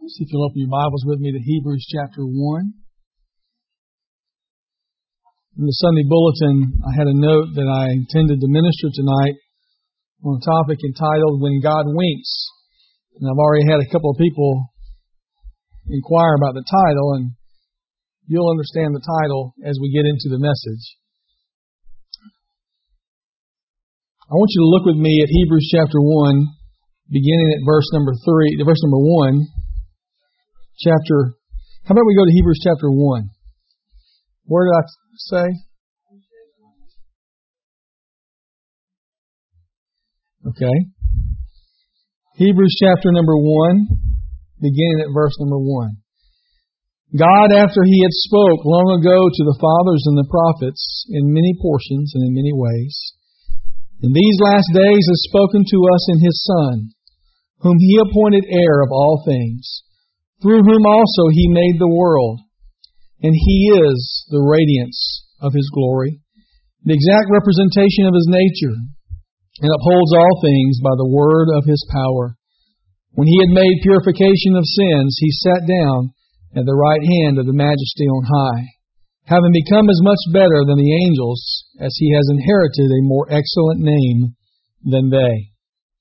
See if you'll open your Bibles with me to Hebrews chapter 1. In the Sunday bulletin, I had a note that I intended to minister tonight on a topic entitled When God Winks. And I've already had a couple of people inquire about the title, and you'll understand the title as we get into the message. I want you to look with me at Hebrews chapter 1, beginning at verse number 1. How about we go to Hebrews chapter 1? Where did I say? Okay. Hebrews chapter number 1, beginning at verse number 1. God, after He had spoke long ago to the fathers and the prophets in many portions and in many ways, in these last days has spoken to us in His Son, whom He appointed heir of all things, through whom also He made the world. And He is the radiance of His glory, the exact representation of His nature, and upholds all things by the word of His power. When He had made purification of sins, He sat down at the right hand of the Majesty on high, having become as much better than the angels, as He has inherited a more excellent name than they.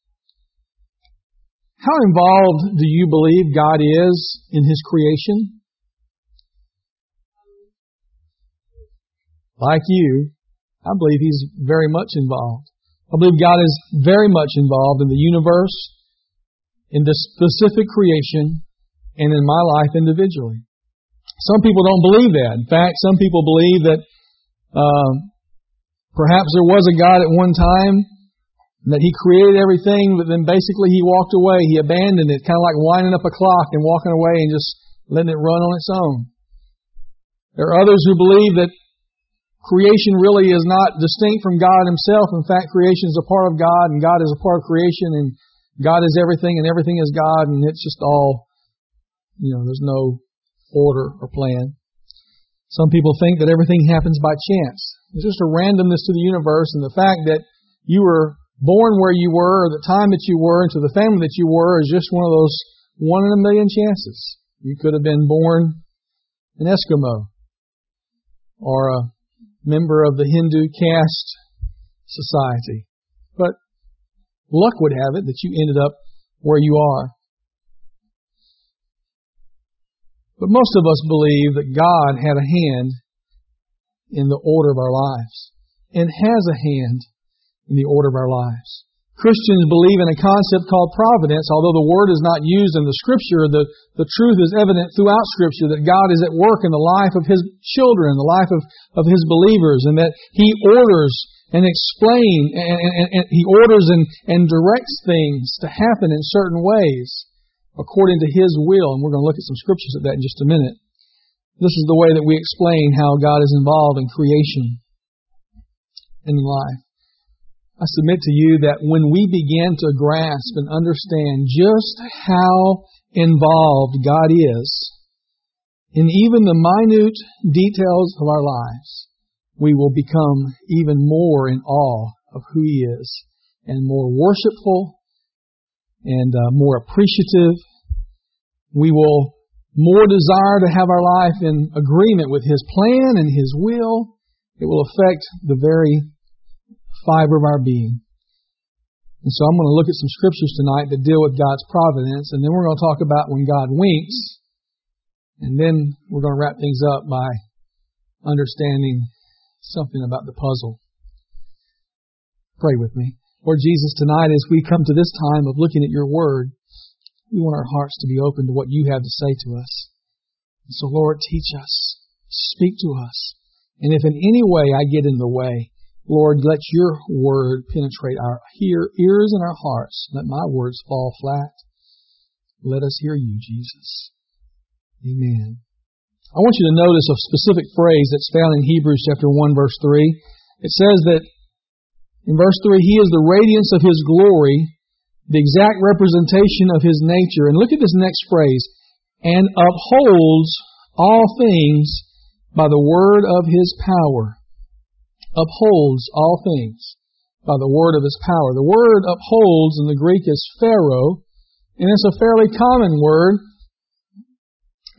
How involved do you believe God is in His creation? Like you, I believe He's very much involved. I believe God is very much involved in the universe, in the specific creation, and in my life individually. Some people don't believe that. In fact, some people believe that perhaps there was a God at one time, that He created everything, but then basically He walked away. He abandoned it, kind of like winding up a clock and walking away and just letting it run on its own. There are others who believe that creation really is not distinct from God Himself. In fact, creation is a part of God, and God is a part of creation, and God is everything, and everything is God, and it's just all, there's no order or plan. Some people think that everything happens by chance. There's just a randomness to the universe, and the fact that you were born where you were, or the time that you were, into the family that you were, is just one of those 1 in a million chances. You could have been born an Eskimo, or a member of the Hindu caste society. But luck would have it that you ended up where you are. But most of us believe that God had a hand in the order of our lives, and has a hand in the order of our lives. Christians believe in a concept called providence. Although the word is not used in the Scripture, the truth is evident throughout Scripture that God is at work in the life of His children, the life of His believers, and that He orders and He orders and directs things to happen in certain ways according to His will. And we're going to look at some scriptures of that in just a minute. This is the way that we explain how God is involved in creation and in life. I submit to you that when we begin to grasp and understand just how involved God is in even the minute details of our lives, we will become even more in awe of who He is, and more worshipful and more appreciative. We will more desire to have our life in agreement with His plan and His will. It will affect the very fiber of our being. And so I'm going to look at some scriptures tonight that deal with God's providence, and then we're going to talk about when God winks, and then we're going to wrap things up by understanding something about the puzzle. Pray with me. Lord Jesus, tonight as we come to this time of looking at Your Word, we want our hearts to be open to what You have to say to us. And so Lord, teach us, speak to us, and if in any way I get in the way, Lord, let Your Word penetrate our ears and our hearts. Let my words fall flat. Let us hear You, Jesus. Amen. I want you to notice a specific phrase that's found in Hebrews chapter 1, verse 3. It says that in verse 3, He is the radiance of His glory, the exact representation of His nature. And look at this next phrase. And upholds all things by the word of His power. Upholds all things by the word of His power. The word upholds in the Greek is pharaoh, and it's a fairly common word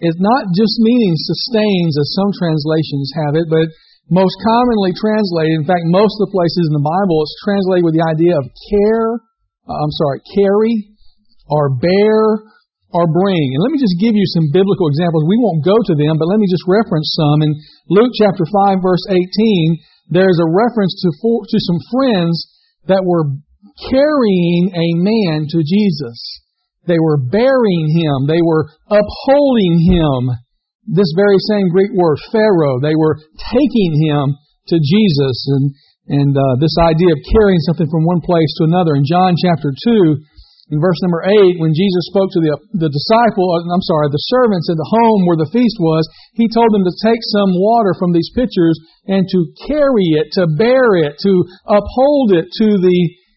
is not just meaning sustains, as some translations have it, but most commonly translated, in fact, most of the places in the Bible, it's translated with the idea of carry, or bear, or bring. And let me just give you some biblical examples. We won't go to them, but let me just reference some. In Luke chapter 5, verse 18, there's a reference to some friends that were carrying a man to Jesus. They were bearing him. They were upholding him. This very same Greek word, pharaoh, they were taking him to Jesus. And this idea of carrying something from one place to another. In John chapter 2, in verse number 8, when Jesus spoke to the servants at the home where the feast was, He told them to take some water from these pitchers and to carry it, to bear it, to uphold it to the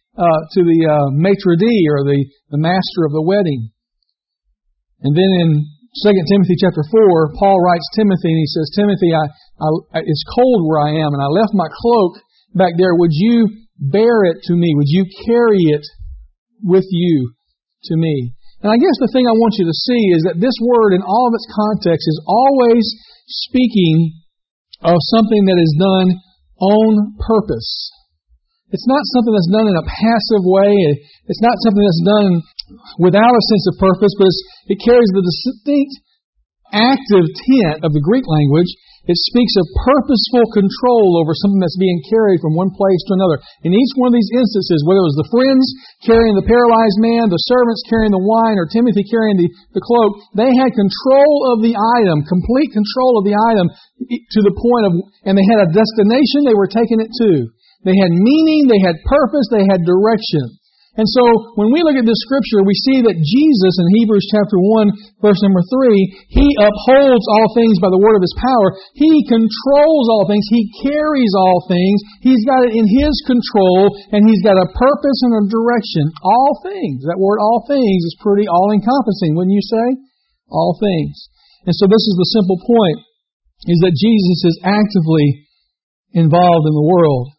maitre d', or the master of the wedding. And then in 2 Timothy chapter 4, Paul writes Timothy, and he says, Timothy, it's cold where I am, and I left my cloak back there. Would you bear it to me? Would you carry it with you to me? And I guess the thing I want you to see is that this word, in all of its context, is always speaking of something that is done on purpose. It's not something that's done in a passive way. It's not something that's done without a sense of purpose, but it carries the distinct active tent of the Greek language. It speaks of purposeful control over something that's being carried from one place to another. In each one of these instances, whether it was the friends carrying the paralyzed man, the servants carrying the wine, or Timothy carrying the cloak, they had control of the item, complete control of the item, to the point of, and they had a destination they were taking it to. They had meaning, they had purpose, they had direction. And so, when we look at this scripture, we see that Jesus, in Hebrews chapter 1, verse number 3, He upholds all things by the word of His power. He controls all things. He carries all things. He's got it in His control, and He's got a purpose and a direction. All things. That word all things is pretty all-encompassing, wouldn't you say? All things. And so this is the simple point, is that Jesus is actively involved in the world.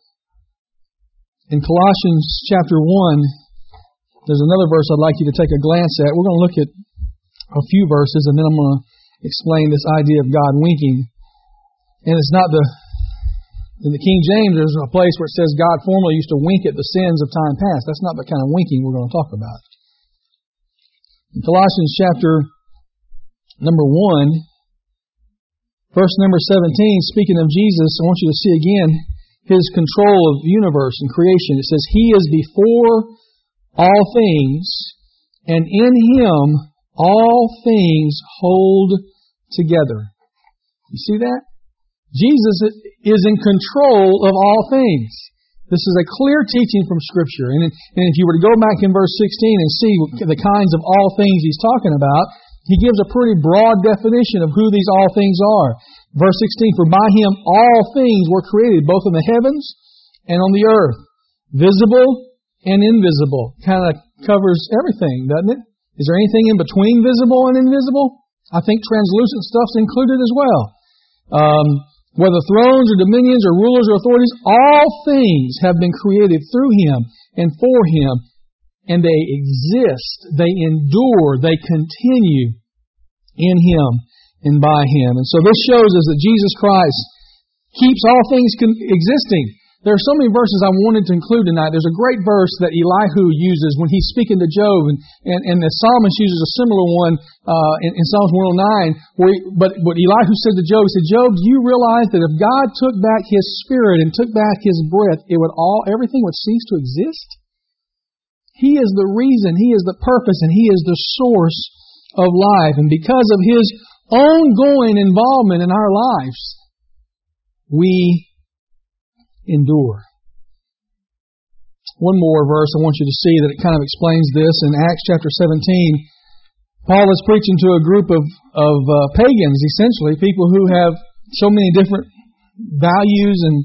In Colossians chapter 1, there's another verse I'd like you to take a glance at. We're going to look at a few verses, and then I'm going to explain this idea of God winking. And it's not in the King James, there's a place where it says God formerly used to wink at the sins of time past. That's not the kind of winking we're going to talk about. In Colossians chapter number 1, verse number 17, speaking of Jesus, I want you to see again His control of the universe and creation. It says, He is before all things, and in Him all things hold together. You see that? Jesus is in control of all things. This is a clear teaching from Scripture. And if you were to go back in verse 16 and see the kinds of all things He's talking about, He gives a pretty broad definition of who these all things are. Verse 16, for by Him all things were created, both in the heavens and on the earth, visible and invisible. Kind of covers everything, doesn't it? Is there anything in between visible and invisible? I think translucent stuff's included as well. Whether thrones or dominions or rulers or authorities, all things have been created through Him and for Him, and they exist, they endure, they continue in Him and by Him. And so this shows us that Jesus Christ keeps all things existing. There are so many verses I wanted to include tonight. There's a great verse that Elihu uses when he's speaking to Job, and the psalmist uses a similar one in Psalms 109. But Elihu said to Job, he said, Job, do you realize that if God took back His spirit and took back His breath, everything would cease to exist? He is the reason, He is the purpose, and He is the source of life. And because of His ongoing involvement in our lives, we endure. One more verse I want you to see that it kind of explains this. In Acts chapter 17, Paul is preaching to a group of pagans, essentially, people who have so many different values and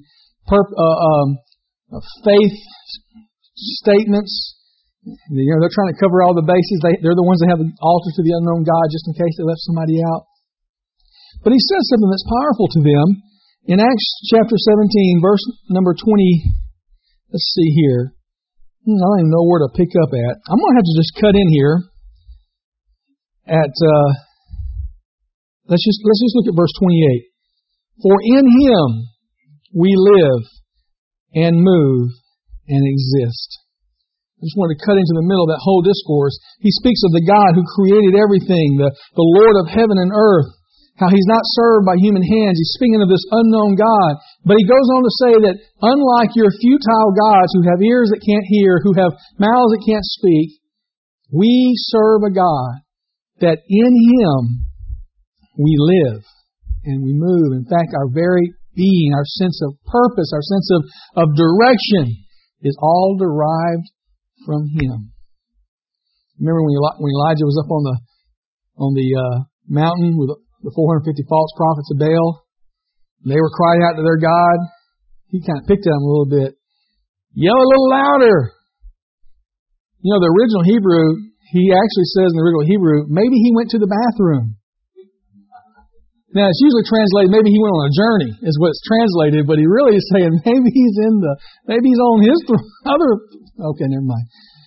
faith statements. They're trying to cover all the bases. They're the ones that have the altar to the unknown God just in case they left somebody out. But he says something that's powerful to them. In Acts chapter 17, verse number 20, let's see here. I don't even know where to pick up at. I'm going to have to just cut in here at let's just look at verse 28. For in Him we live and move and exist. I just wanted to cut into the middle of that whole discourse. He speaks of the God who created everything, the Lord of heaven and earth, how He's not served by human hands. He's speaking of this unknown God. But He goes on to say that unlike your futile gods who have ears that can't hear, who have mouths that can't speak, we serve a God that in Him we live and we move. In fact, our very being, our sense of purpose, our sense of direction is all derived from Him. Remember when Elijah was up on the mountain with the 450 false prophets of Baal? They were crying out to their God. He kind of picked at them a little bit. Yell a little louder. You know, the original Hebrew, he actually says in the original Hebrew, maybe he went to the bathroom. Now, it's usually translated, maybe he went on a journey, is what it's translated, but he really is saying, maybe he's on his okay, never mind.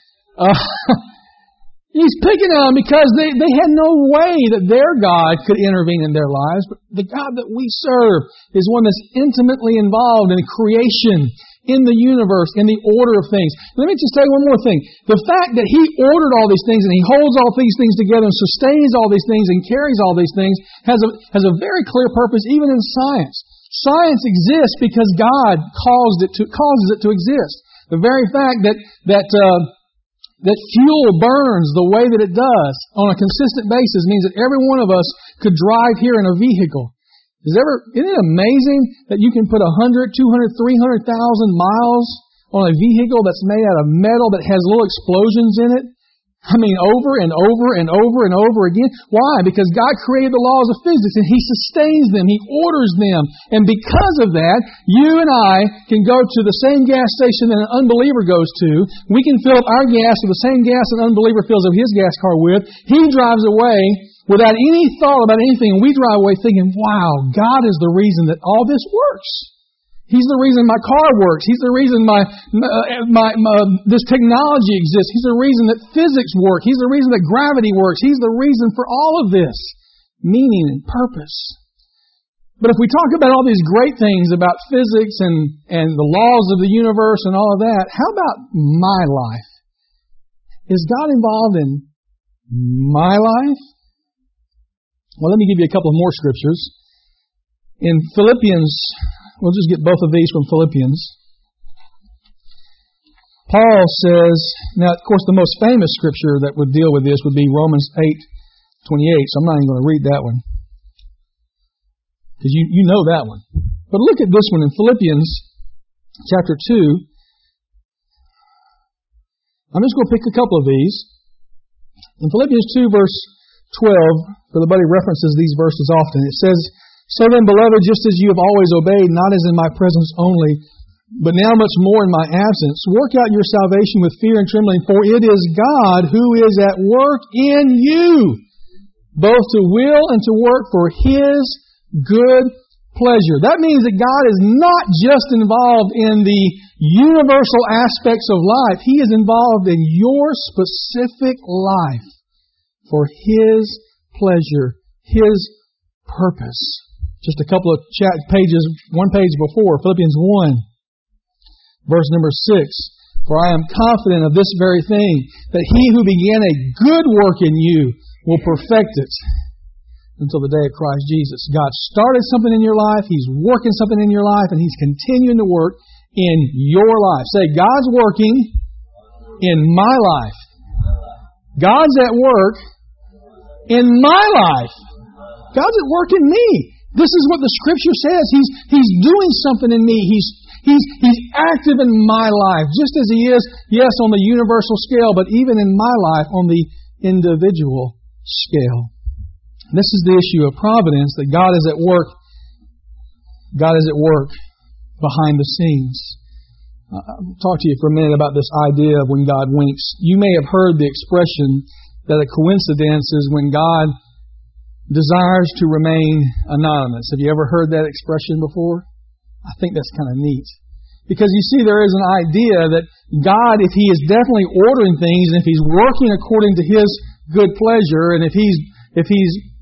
He's picking on them because they had no way that their God could intervene in their lives, but the God that we serve is one that's intimately involved in creation, in the universe, in the order of things. Let me just tell you one more thing. The fact that He ordered all these things and He holds all these things together and sustains all these things and carries all these things has a very clear purpose even in science. Science exists because God causes it to exist. The very fact that fuel burns the way that it does on a consistent basis means that every one of us could drive here in a vehicle. Isn't it amazing that you can put 100, 200, 300,000 miles on a vehicle that's made out of metal that has little explosions in it? I mean, over and over and over and over again. Why? Because God created the laws of physics and He sustains them. He orders them. And because of that, you and I can go to the same gas station that an unbeliever goes to. We can fill up our gas with the same gas an unbeliever fills up his gas car with. He drives away without any thought about anything, and we drive away thinking, wow, God is the reason that all this works. He's the reason my car works. He's the reason this technology exists. He's the reason that physics work. He's the reason that gravity works. He's the reason for all of this. Meaning and purpose. But if we talk about all these great things about physics and the laws of the universe and all of that, how about my life? Is God involved in my life? Well, let me give you a couple of more scriptures. In Philippians, we'll just get both of these from Philippians. Paul says, now, of course, the most famous scripture that would deal with this would be Romans 8:28, so I'm not even going to read that one. Because you know that one. But look at this one in Philippians chapter 2. I'm just going to pick a couple of these. In Philippians 2, verse 12, Brother Buddy references these verses often. It says, so then, beloved, just as you have always obeyed, not as in my presence only, but now much more in my absence, work out your salvation with fear and trembling, for it is God who is at work in you, both to will and to work for His good pleasure. That means that God is not just involved in the universal aspects of life. He is involved in your specific life for His pleasure, His purpose. Just a couple of pages, one page before, Philippians 1, verse number 6. For I am confident of this very thing, that He who began a good work in you will perfect it until the day of Christ Jesus. God started something in your life, He's working something in your life, and He's continuing to work in your life. Say, God's working in my life. God's at work in my life. God's at work in me. This is what the Scripture says. He's doing something in me. He's active in my life, just as He is, yes, on the universal scale, but even in my life on the individual scale. This is the issue of providence, that God is at work. God is at work behind the scenes. I'll talk to you for a minute about this idea of when God winks. You may have heard the expression that a coincidence is when God desires to remain anonymous. Have you ever heard that expression before? I think that's kind of neat. Because you see, there is an idea that God, if He is definitely ordering things, and if He's working according to His good pleasure, and if He's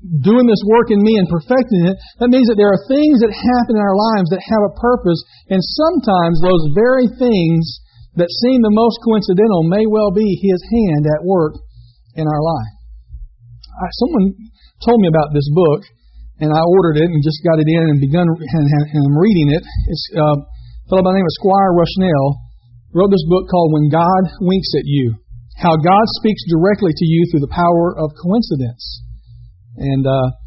doing this work in me and perfecting it, that means that there are things that happen in our lives that have a purpose, and sometimes those very things that seem the most coincidental may well be His hand at work in our life. Someone told me about this book, and I ordered it and just got it in and I'm reading it. It's a fellow by the name of Squire Rushnell wrote this book called When God Winks at You, How God Speaks Directly to You Through the Power of Coincidence. And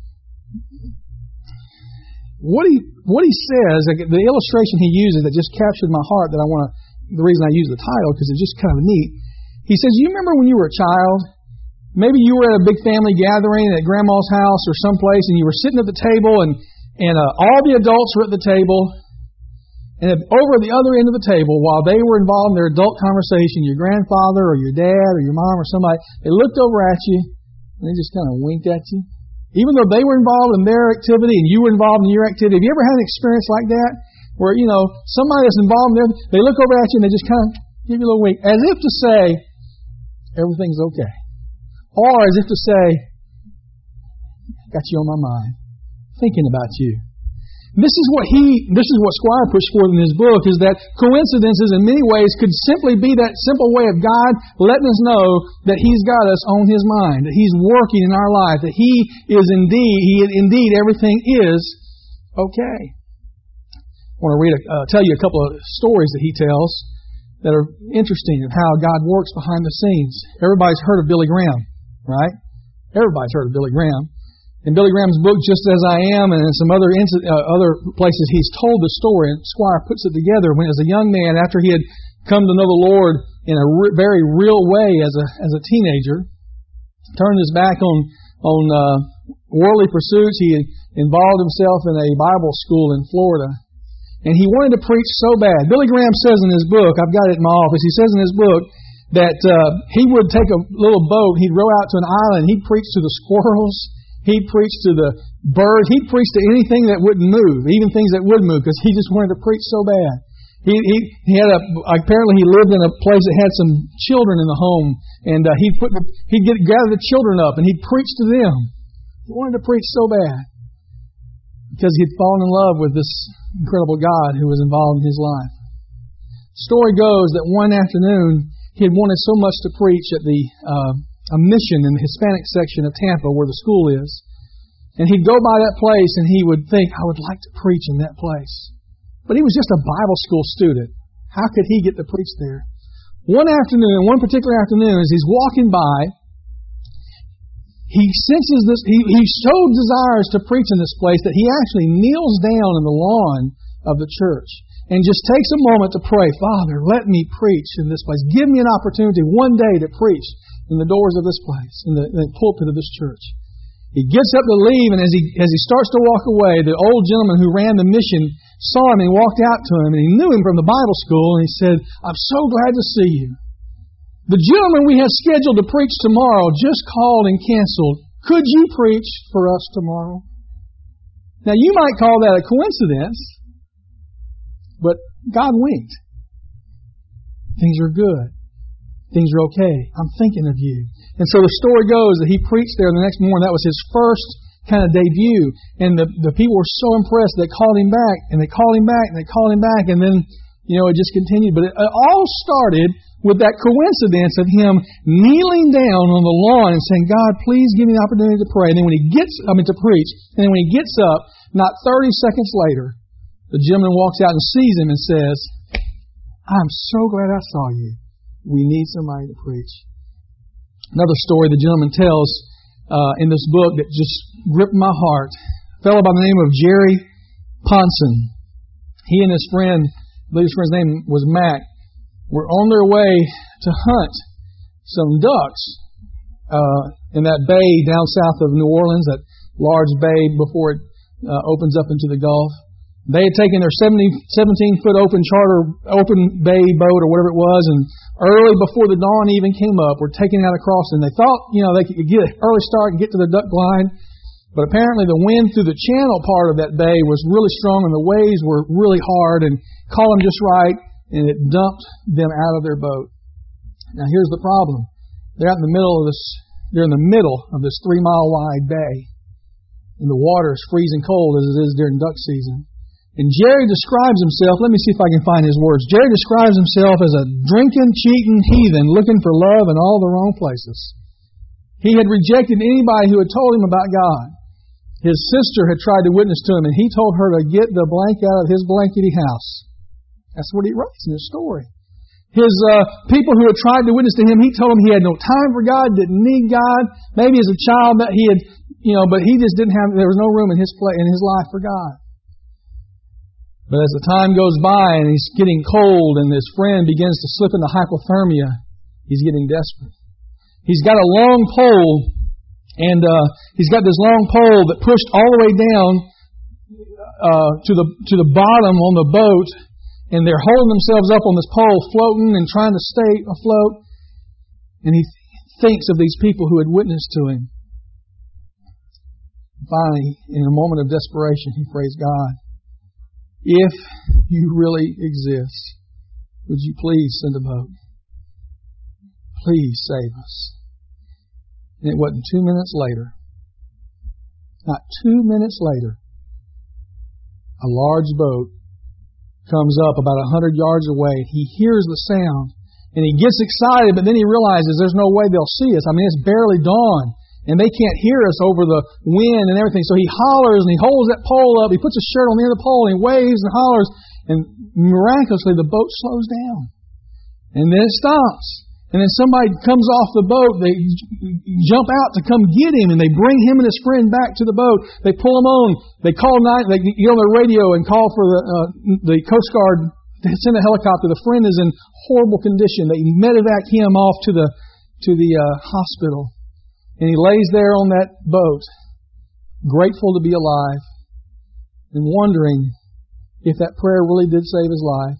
what he says, the illustration he uses that just captured my heart, the reason I use the title, because it's just kind of neat. He says, you remember when you were a child, maybe you were at a big family gathering at grandma's house or someplace, and you were sitting at the table, and all the adults were at the table, and over at the other end of the table, while they were involved in their adult conversation, your grandfather or your dad or your mom or somebody, they looked over at you, and they just kind of winked at you. Even though they were involved in their activity and you were involved in your activity. Have you ever had an experience like that? Where, somebody that's involved in there, they look over at you and they just kind of give you a little wink, as if to say, everything's okay. Or as if to say, got you on my mind, thinking about you. This is what Squire pushed forth in his book, is that coincidences in many ways could simply be that simple way of God letting us know that He's got us on His mind, that He's working in our life, that indeed everything is okay. I want to tell you a couple of stories that he tells that are interesting of how God works behind the scenes. Everybody's heard of Billy Graham, right? Everybody's heard of Billy Graham. In Billy Graham's book, Just As I Am, and in some other places, he's told the story, and Squire puts it together when, as a young man, after he had come to know the Lord in a very real way as a teenager, turned his back on worldly pursuits. He had involved himself in a Bible school in Florida, and he wanted to preach so bad. Billy Graham says in his book, I've got it in my office, he says in his book that he would take a little boat, he'd row out to an island, he'd preach to the squirrels, he'd preach to the birds. He'd preach to anything that wouldn't move, even things that would move, because he just wanted to preach so bad. Apparently he lived in a place that had some children in the home, and he'd gather the children up and he'd preach to them. He wanted to preach so bad because he'd fallen in love with this incredible God who was involved in his life. The story goes that one afternoon he had wanted so much to preach at a mission in the Hispanic section of Tampa where the school is. And he'd go by that place and he would think, I would like to preach in that place. But he was just a Bible school student. How could he get to preach there? One particular afternoon, as he's walking by, he senses this, he so desires to preach in this place that he actually kneels down in the lawn of the church and just takes a moment to pray, Father, let me preach in this place. Give me an opportunity one day to preach in the doors of this place, in the pulpit of this church. He gets up to leave, and as he starts to walk away, the old gentleman who ran the mission saw him and walked out to him, and he knew him from the Bible school, and he said, I'm so glad to see you. The gentleman we have scheduled to preach tomorrow just called and canceled. Could you preach for us tomorrow? Now, you might call that a coincidence, but God winked. Things are good. Things are okay. I'm thinking of you. And so the story goes that he preached there the next morning. That was his first kind of debut. And the people were so impressed. They called him back, and they called him back, and they called him back. And then, it just continued. But it all started with that coincidence of him kneeling down on the lawn and saying, God, please give me the opportunity to pray. And then to preach. And then when he gets up, not 30 seconds later, the gentleman walks out and sees him and says, I'm so glad I saw you. We need somebody to preach. Another story the gentleman tells in this book that just gripped my heart. A fellow by the name of Jerry Ponson. He and his friend, I believe his friend's name was Mac, were on their way to hunt some ducks in that bay down south of New Orleans, that large bay before it opens up into the Gulf. They had taken their 17-foot open bay boat or whatever it was, and early before the dawn even came up, were taking out across, and they thought, they could get an early start and get to the duck blind. But apparently the wind through the channel part of that bay was really strong, and the waves were really hard and caught them just right, and it dumped them out of their boat. Now here's the problem. They're in the middle of this 3-mile wide bay. And the water is freezing cold as it is during duck season. And Jerry describes himself, let me see if I can find his words. Jerry describes himself as a drinking, cheating heathen looking for love in all the wrong places. He had rejected anybody who had told him about God. His sister had tried to witness to him, and he told her to get the blank out of his blankety house. That's what he writes in his story. His people who had tried to witness to him, he told them he had no time for God, didn't need God. Maybe as a child that he had, but he just didn't have. There was no room in his life for God. But as the time goes by and he's getting cold and his friend begins to slip into hypothermia, he's getting desperate. He's got a long pole, and he's got this long pole that pushed all the way down to the bottom on the boat, and they're holding themselves up on this pole, floating and trying to stay afloat. And he thinks of these people who had witnessed to him. Finally, in a moment of desperation, he prays, God, if you really exist, would you please send a boat? Please save us. And it wasn't 2 minutes later, not 2 minutes later, a large boat comes up about 100 yards away. He hears the sound, and he gets excited, but then he realizes there's no way they'll see us. I mean, it's barely dawn, and they can't hear us over the wind and everything. So he hollers, and he holds that pole up. He puts his shirt on the end of the pole, and he waves and hollers, and miraculously the boat slows down. And then it stops. And then somebody comes off the boat. They jump out to come get him, and they bring him and his friend back to the boat. They pull him on. They call they get on their radio and call for the Coast Guard. They send a helicopter. The friend is in horrible condition. They medevac him off to the hospital, and he lays there on that boat, grateful to be alive, and wondering if that prayer really did save his life.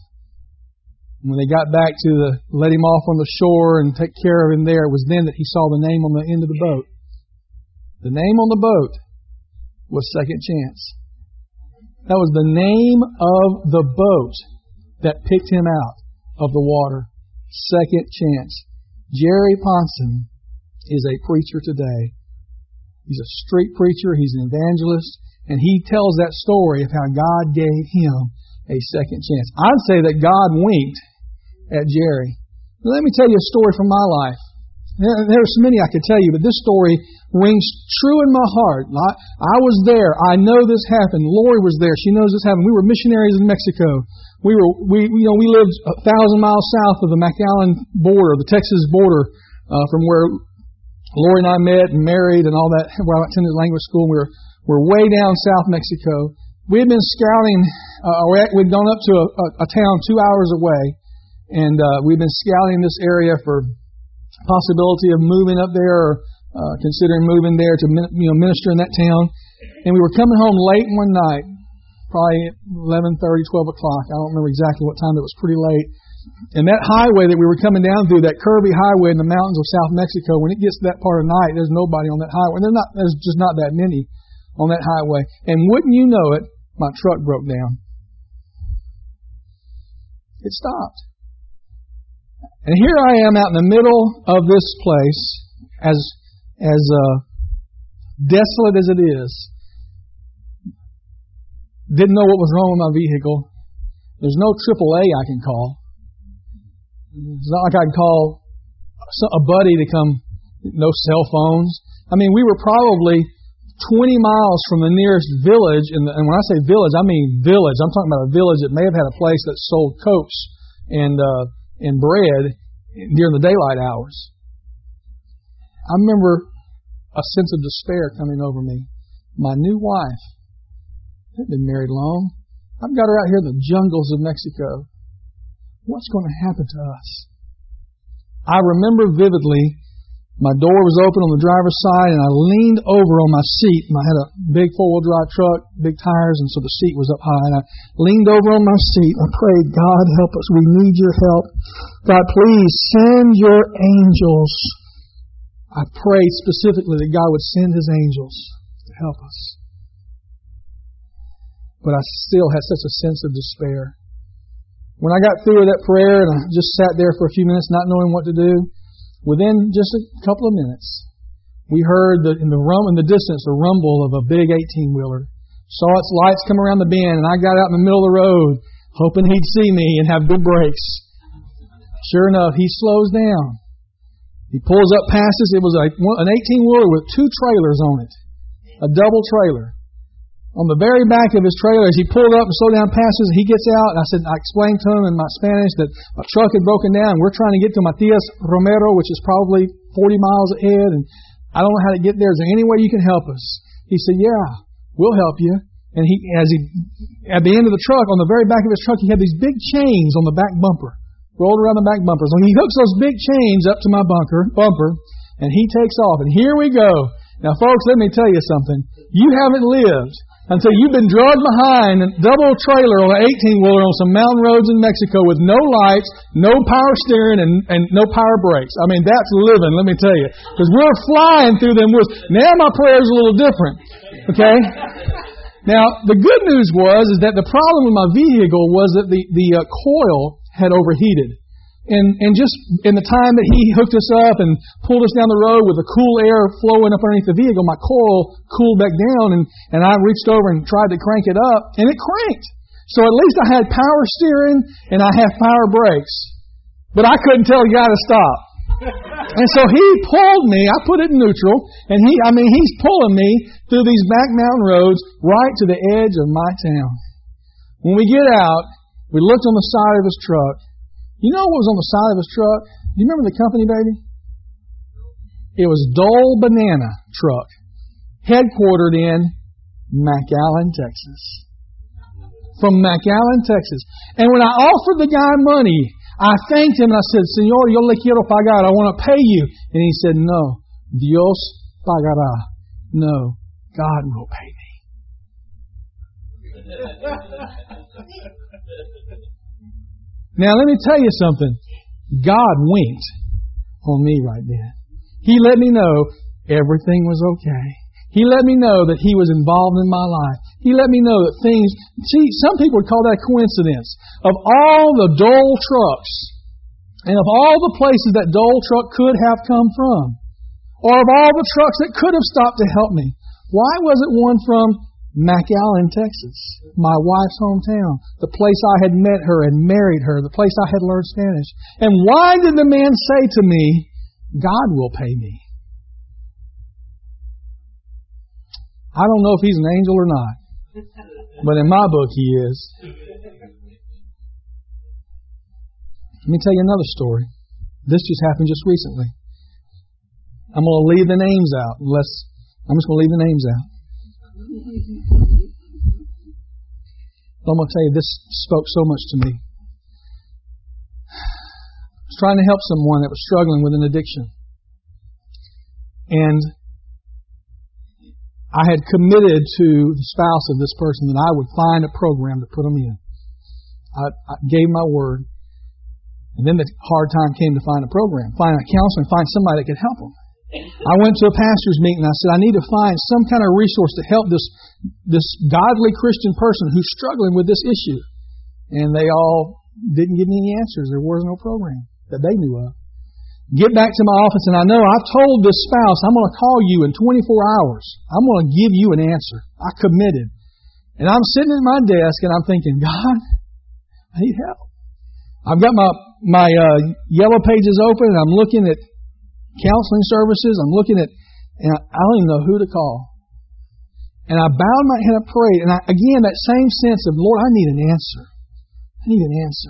When they got back to let him off on the shore and take care of him there, it was then that he saw the name on the end of the boat. The name on the boat was Second Chance. That was the name of the boat that picked him out of the water. Second Chance. Jerry Ponson is a preacher today. He's a street preacher. He's an evangelist. And he tells that story of how God gave him a second chance. I'd say that God winked at Jerry. Let me tell you a story from my life. There's so many I could tell you, but this story rings true in my heart. I was there. I know this happened. Lori was there. She knows this happened. We were missionaries in Mexico. We lived 1,000 miles south of the McAllen border, the Texas border, from where Lori and I met and married and all that. Where I attended language school. We're way down South Mexico. We had been scouting, we'd gone up to a town 2 hours away, and we'd been scouting this area for possibility of moving up there, or considering moving there to minister in that town. And we were coming home late one night, probably 11:30, 12 o'clock. I don't remember exactly what time. It was pretty late. And that highway that we were coming down through, that curvy highway in the mountains of South Mexico, when it gets to that part of night, there's nobody on that highway. There's just not that many on that highway. And wouldn't you know it, my truck broke down. It stopped. And here I am out in the middle of this place, as desolate as it is. Didn't know what was wrong with my vehicle. There's no AAA I can call. It's not like I can call a buddy to come. No cell phones. I mean, we were probably 20 miles from the nearest village, and when I say village, I mean village. I'm talking about a village that may have had a place that sold Cokes and bread during the daylight hours. I remember a sense of despair coming over me. My new wife, hadn't been married long. I've got her out here in the jungles of Mexico. What's going to happen to us? I remember vividly. My door was open on the driver's side, and I leaned over on my seat. I had a big four-wheel drive truck, big tires, and so the seat was up high. And I leaned over on my seat. I prayed, God, help us. We need your help. God, please send your angels. I prayed specifically that God would send His angels to help us. But I still had such a sense of despair. When I got through with that prayer, and I just sat there for a few minutes not knowing what to do, within just a couple of minutes, We heard in the distance the rumble of a big 18-wheeler. Saw its lights come around the bend, and I got out in the middle of the road, hoping he'd see me and have good brakes. Sure enough, he slows down. He pulls up past us. It was an 18-wheeler with 2 trailers on it, a double trailer. On the very back of his trailer, as he pulled up and slowed down past us, he gets out, and I explained to him in my Spanish that my truck had broken down. We're trying to get to Matias Romero, which is probably 40 miles ahead, and I don't know how to get there. Is there any way you can help us? He said, yeah, we'll help you. And at the end of the truck, on the very back of his truck, he had these big chains on the back bumper, rolled around the back bumper. So he hooks those big chains up to my bumper, and he takes off. And here we go. Now, folks, let me tell you something. You haven't lived until you've been drugged behind a double trailer on an 18-wheeler on some mountain roads in Mexico with no lights, no power steering, and no power brakes. I mean, that's living, let me tell you. Because we're flying through them woods. Now my prayer's a little different. Okay? Now, the good news is that the problem with my vehicle was that the coil had overheated. And just in the time that he hooked us up and pulled us down the road with the cool air flowing up underneath the vehicle, my coil cooled back down, and I reached over and tried to crank it up, and it cranked. So at least I had power steering and I had power brakes. But I couldn't tell the guy to stop. And so he pulled me, I put it in neutral, and he's pulling me through these back mountain roads right to the edge of my town. When we get out, we looked on the side of his truck. You know what was on the side of his truck? Do you remember the company, baby? It was Dole Banana Truck, headquartered in McAllen, Texas. From McAllen, Texas. And when I offered the guy money, I thanked him and I said, Señor, yo le quiero pagar. I want to pay you. And he said, no, Dios pagará. No, God will pay me. Now, let me tell you something. God winked on me right then. He let me know everything was okay. He let me know that He was involved in my life. He let me know that things... See, some people would call that a coincidence. Of all the Dole trucks, and of all the places that Dole truck could have come from, or of all the trucks that could have stopped to help me, why was it one from McAllen, Texas, my wife's hometown, the place I had met her and married her, the place I had learned Spanish? And why did the man say to me, God will pay me? I don't know if he's an angel or not, but in my book he is. Let me tell you another story. This just happened just recently. I'm going to leave the names out. I'm just going to leave the names out. I'm going to tell you, this spoke so much to me. I was trying to help someone that was struggling with an addiction. And I had committed to the spouse of this person that I would find a program to put them in. I gave my word. And then the hard time came to find a program, find a counselor, find somebody that could help them. I went to a pastor's meeting and I said, I need to find some kind of resource to help this godly Christian person who's struggling with this issue. And they all didn't give me any answers. There was no program that they knew of. Get back to my office and I know I've told this spouse, I'm going to call you in 24 hours. I'm going to give you an answer. I committed. And I'm sitting at my desk and I'm thinking, God, I need help. I've got my yellow pages open and I'm looking at counseling services. I'm looking at, and I don't even know who to call. And I bowed my head and prayed. And again, that same sense of, Lord, I need an answer. I need an answer.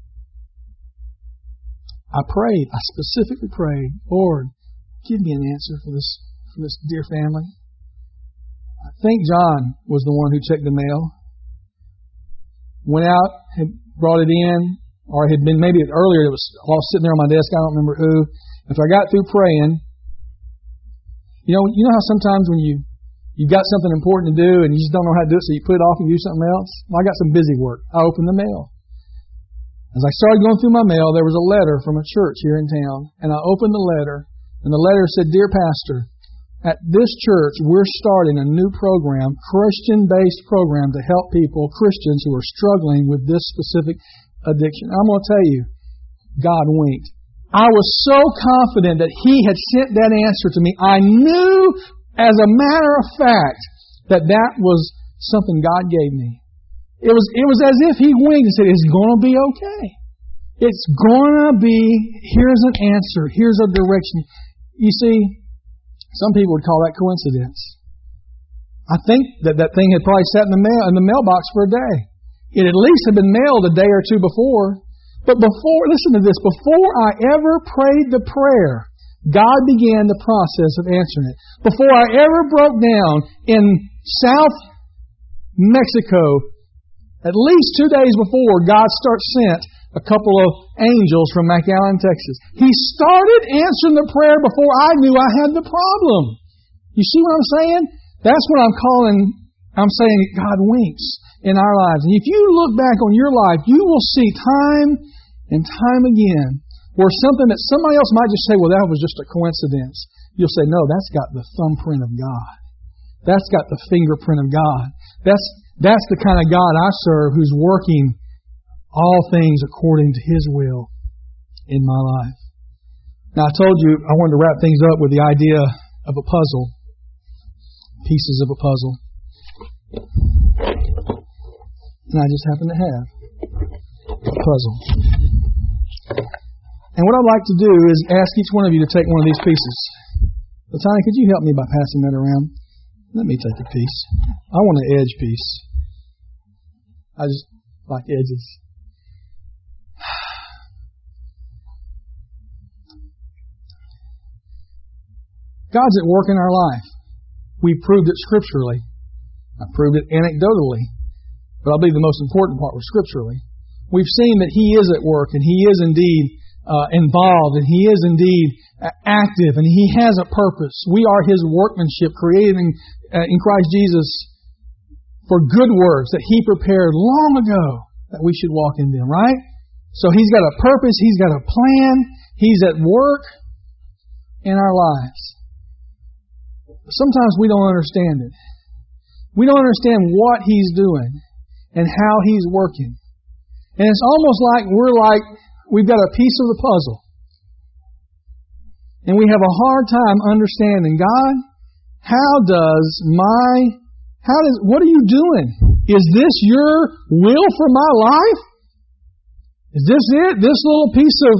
I prayed. I specifically prayed, Lord, give me an answer for this dear family. I think John was the one who checked the mail. Went out, had brought it in, or it had been maybe earlier. It was all sitting there on my desk. I don't remember who. After I got through praying, you know how sometimes when you've got something important to do and you just don't know how to do it, so you put it off and do something else? Well, I got some busy work. I opened the mail. As I started going through my mail, there was a letter from a church here in town, and I opened the letter, and the letter said, Dear Pastor, at this church, we're starting a new program, Christian-based program to help people, Christians who are struggling with this specific addiction. I'm going to tell you, God winked. I was so confident that He had sent that answer to me. I knew, as a matter of fact, that that was something God gave me. It was as if He winked and said, it's going to be okay. It's going to be, here's an answer, here's a direction. You see, some people would call that coincidence. I think that thing had probably sat in the mailbox for a day. It at least had been mailed a day or two before. But listen to this, before I ever prayed the prayer, God began the process of answering it. Before I ever broke down in South Mexico, at least 2 days before, God sent a couple of angels from McAllen, Texas. He started answering the prayer before I knew I had the problem. You see what I'm saying? That's what I'm saying God winks in our lives. And if you look back on your life, you will see time and time again where something that somebody else might just say, well, that was just a coincidence. You'll say, no, that's got the thumbprint of God. That's got the fingerprint of God. That's the kind of God I serve, who's working all things according to His will in my life. Now, I told you I wanted to wrap things up with the idea of a puzzle. Pieces of a puzzle. And I just happen to have a puzzle. And what I'd like to do is ask each one of you to take one of these pieces. Latanya, could you help me by passing that around? Let me take a piece. I want an edge piece. I just like edges. God's at work in our life. We proved it scripturally. I proved it anecdotally. But I believe the most important part was scripturally. We've seen that He is at work, and He is indeed involved, and He is indeed active, and He has a purpose. We are His workmanship, created in Christ Jesus for good works that He prepared long ago that we should walk in them, right? So He's got a purpose, He's got a plan, He's at work in our lives. Sometimes we don't understand it. We don't understand what He's doing and how He's working. And it's almost like we've got a piece of the puzzle. And we have a hard time understanding, God, what are you doing? Is this your will for my life? Is this it? This little piece of,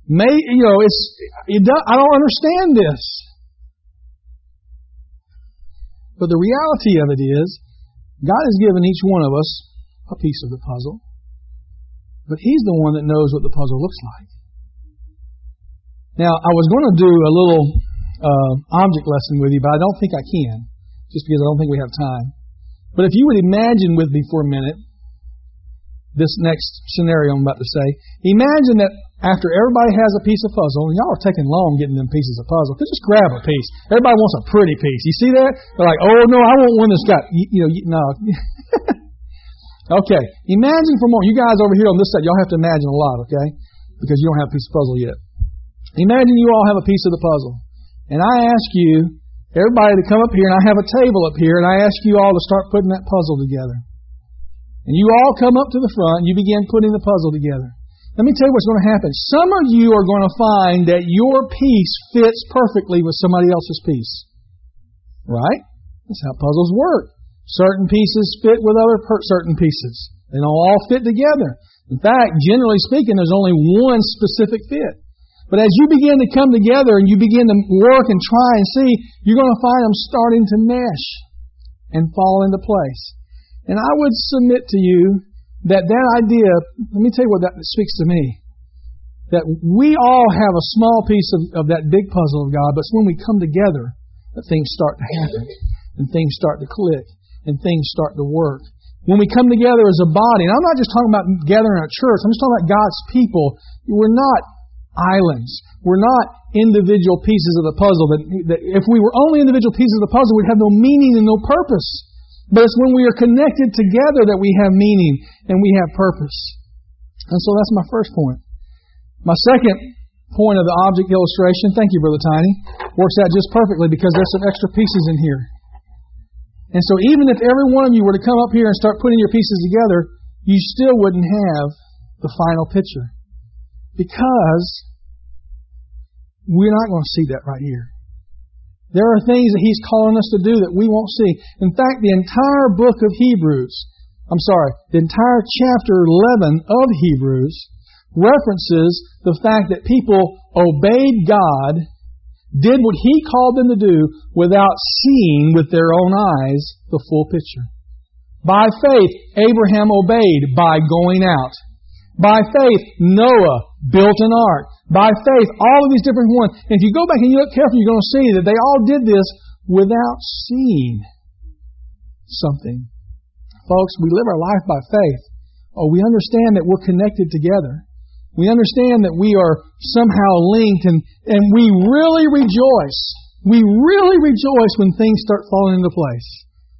I don't understand this. But the reality of it is, God has given each one of us a piece of the puzzle. But He's the one that knows what the puzzle looks like. Now, I was going to do a little object lesson with you, but I don't think I can, just because I don't think we have time. But if you would imagine with me for a minute this next scenario I'm about to say. Imagine that after everybody has a piece of puzzle, and y'all are taking long getting them pieces of puzzle, just grab a piece. Everybody wants a pretty piece. You see that? They're like, oh no, I want one that's got, no. Okay, imagine for a moment, you guys over here on this side, y'all have to imagine a lot, okay? Because you don't have a piece of puzzle yet. Imagine you all have a piece of the puzzle. And I ask you, everybody to come up here, and I have a table up here, and I ask you all to start putting that puzzle together. And you all come up to the front, and you begin putting the puzzle together. Let me tell you what's going to happen. Some of you are going to find that your piece fits perfectly with somebody else's piece. Right? That's how puzzles work. Certain pieces fit with other certain pieces. They don't all fit together. In fact, generally speaking, there's only one specific fit. But as you begin to come together and you begin to work and try and see, you're going to find them starting to mesh and fall into place. And I would submit to you that idea, let me tell you what that speaks to me. That we all have a small piece of that big puzzle of God, but it's when we come together that things start to happen, and things start to click, and things start to work. When we come together as a body, and I'm not just talking about gathering a church, I'm just talking about God's people. We're not islands. We're not individual pieces of the puzzle. That if we were only individual pieces of the puzzle, we'd have no meaning and no purpose. But it's when we are connected together that we have meaning and we have purpose. And so that's my first point. My second point of the object illustration, thank you, Brother Tiny, works out just perfectly because there's some extra pieces in here. And so even if every one of you were to come up here and start putting your pieces together, you still wouldn't have the final picture. Because We're not going to see that right here. There are things that He's calling us to do that we won't see. In fact, the entire book of Hebrews, the entire chapter 11 of Hebrews references the fact that people obeyed God, did what He called them to do without seeing with their own eyes the full picture. By faith, Abraham obeyed by going out. By faith, Noah built an ark. By faith, all of these different ones. And if you go back and you look carefully, you're going to see that they all did this without seeing something. Folks, we live our life by faith. We understand that we're connected together. We understand that we are somehow linked, and we really rejoice. We really rejoice when things start falling into place.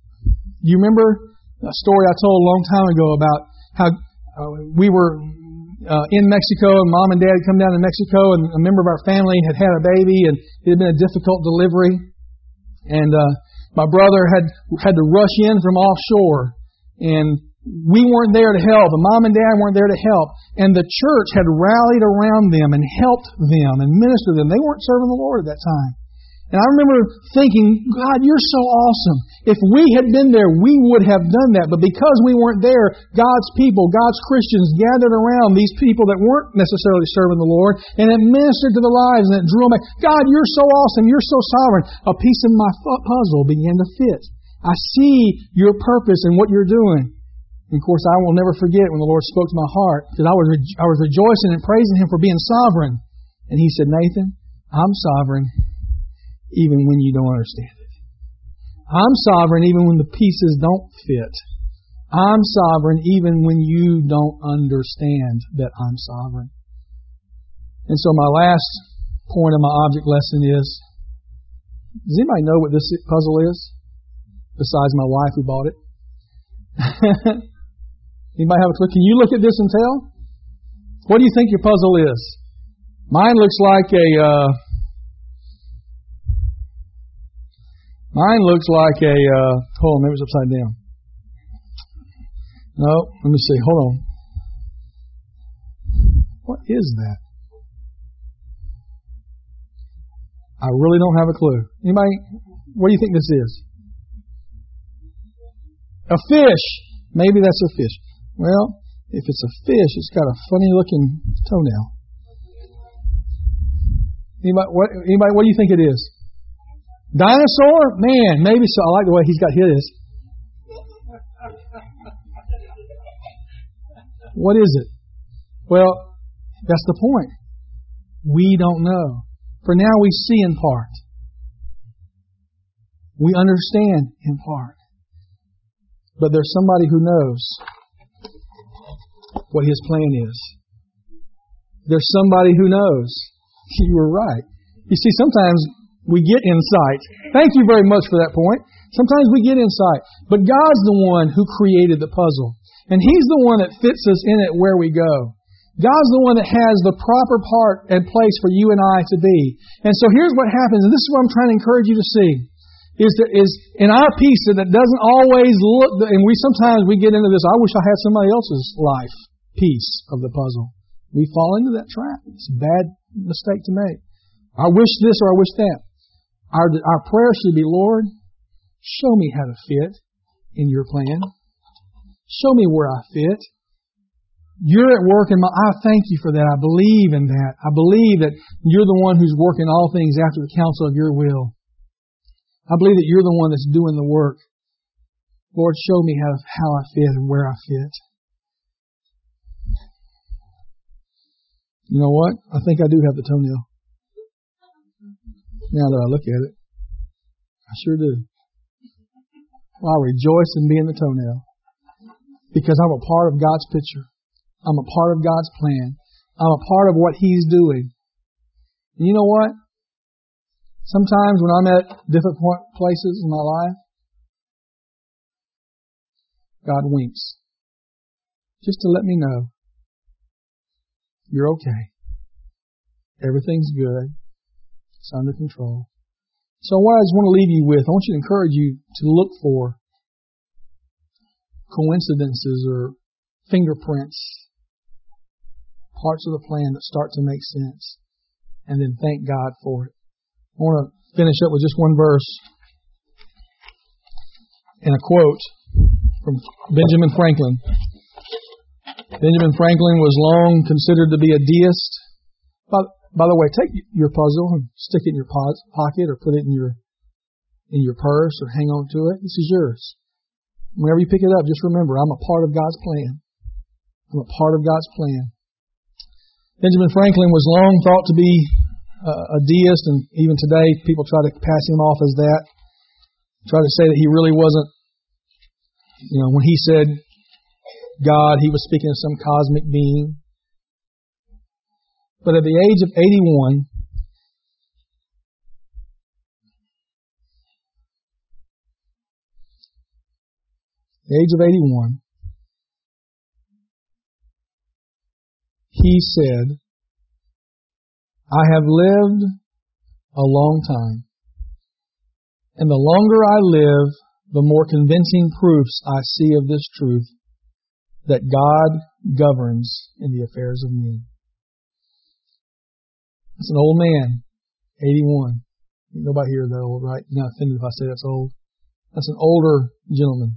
You remember a story I told a long time ago about how we were in Mexico, and Mom and Dad had come down to Mexico, and a member of our family had had a baby, and it had been a difficult delivery. And my brother had to rush in from offshore, and we weren't there to help, and Mom and Dad weren't there to help. And the church had rallied around them and helped them and ministered to them. They weren't serving the Lord at that time. And I remember thinking, God, You're so awesome. If we had been there, we would have done that. But because we weren't there, God's people, God's Christians gathered around these people that weren't necessarily serving the Lord, and it ministered to their lives, and it drew them back. God, You're so awesome. You're so sovereign. A piece of my puzzle began to fit. I see Your purpose and what You're doing. And of course, I will never forget when the Lord spoke to my heart, because I was rejoicing and praising Him for being sovereign. And He said, Nathan, I'm sovereign even when you don't understand it. I'm sovereign even when the pieces don't fit. I'm sovereign even when you don't understand that I'm sovereign. And so my last point of my object lesson is, does anybody know what this puzzle is? Besides my wife who bought it? Anybody have a clue? Can you look at this and tell? What do you think your puzzle is? Mine looks like hold on, maybe it's upside down. No, let me see. Hold on. What is that? I really don't have a clue. Anybody, what do you think this is? A fish. Maybe that's a fish. Well, if it's a fish, it's got a funny looking toenail. Anybody, what do you think it is? Dinosaur? Man, maybe so. I like the way he's got his. What is it? Well, that's the point. We don't know. For now we see in part. We understand in part. But there's somebody who knows what His plan is. There's somebody who knows. You were right. You see, sometimes we get insight. Thank you very much for that point. Sometimes we get insight. But God's the one who created the puzzle. And He's the one that fits us in it where we go. God's the one that has the proper part and place for you and I to be. And so here's what happens, and this is what I'm trying to encourage you to see, is in our piece that doesn't always look, and sometimes we get into this, I wish I had somebody else's life piece of the puzzle. We fall into that trap. It's a bad mistake to make. I wish this or I wish that. Our prayer should be, Lord, show me how to fit in Your plan. Show me where I fit. You're at work in I thank You for that. I believe in that. I believe that You're the one who's working all things after the counsel of Your will. I believe that You're the one that's doing the work. Lord, show me how I fit and where I fit. You know what? I think I do have the toenail. Now that I look at it. I sure do. Well, I rejoice in being the toenail. Because I'm a part of God's picture. I'm a part of God's plan. I'm a part of what He's doing. And you know what? Sometimes when I'm at different places in my life, God winks. Just to let me know, you're okay. Everything's good. It's under control. So what I just want to leave you with, I want you to encourage you to look for coincidences or fingerprints, parts of the plan that start to make sense. and then thank God for it. I want to finish up with just one verse and a quote from Benjamin Franklin. Benjamin Franklin was long considered to be a deist. By the way, take your puzzle and stick it in your pocket or put it in your purse or hang on to it. This is yours. Whenever you pick it up, just remember, I'm a part of God's plan. I'm a part of God's plan. Benjamin Franklin was long thought to be a deist, and even today people try to pass him off as that. Try to say that he really wasn't, when he said God, he was speaking of some cosmic being. But at the age of 81, he said, I have lived a long time, and the longer I live, the more convincing proofs I see of this truth, that God governs in the affairs of men. That's an old man, 81. Nobody here is that old, right? You're not offended if I say that's old. That's an older gentleman.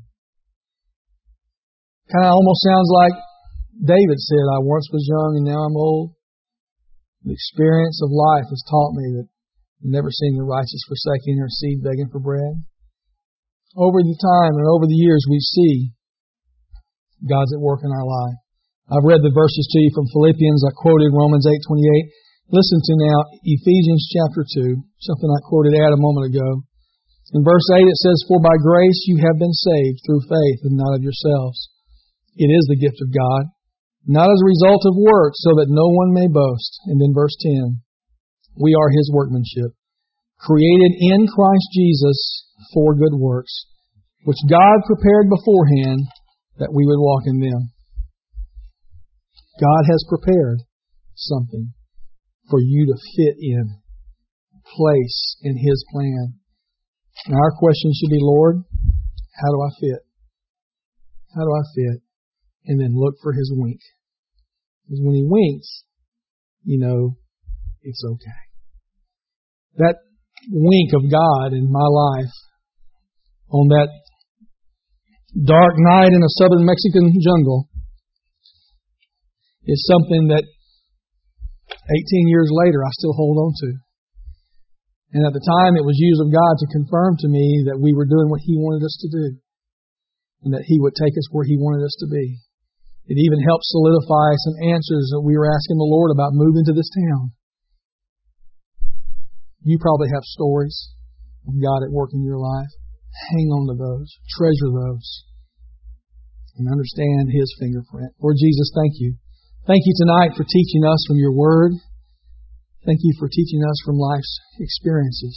Kind of almost sounds like David said, I once was young and now I'm old. The experience of life has taught me that I've never seen the righteous forsaking their seed begging for bread. Over the time and over the years we see God's at work in our life. I've read the verses to you from Philippians. I quoted Romans 8:28. Listen to now Ephesians chapter 2, something I quoted a moment ago. In verse 8 it says, For by grace you have been saved through faith and not of yourselves. It is the gift of God, not as a result of works, so that no one may boast. And then verse 10, we are His workmanship, created in Christ Jesus for good works, which God prepared beforehand that we would walk in them. God has prepared something for you to fit in, place in His plan. And our question should be, Lord, how do I fit? How do I fit? And then look for His wink. Because when He winks, it's okay. That wink of God in my life on that dark night in a southern Mexican jungle is something that 18 years later I still hold on to. And at the time it was used of God to confirm to me that we were doing what He wanted us to do and that He would take us where He wanted us to be. It even helped solidify some answers that we were asking the Lord about moving to this town. You probably have stories of God at work in your life. Hang on to those. Treasure those. And understand His fingerprint. Lord Jesus, thank you. Thank you tonight for teaching us from your Word. Thank you for teaching us from life's experiences.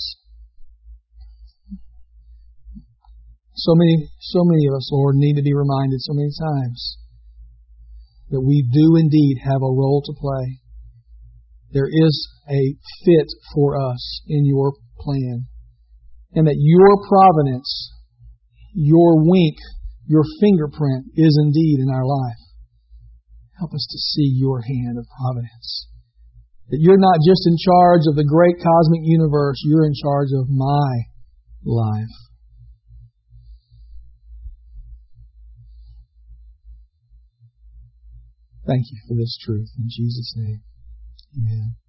So many of us, Lord, need to be reminded so many times that we do indeed have a role to play. There is a fit for us in your plan. And that your providence, your wink, your fingerprint is indeed in our life. Help us to see your hand of providence. That you're not just in charge of the great cosmic universe, you're in charge of my life. Thank you for this truth. In Jesus' name, amen.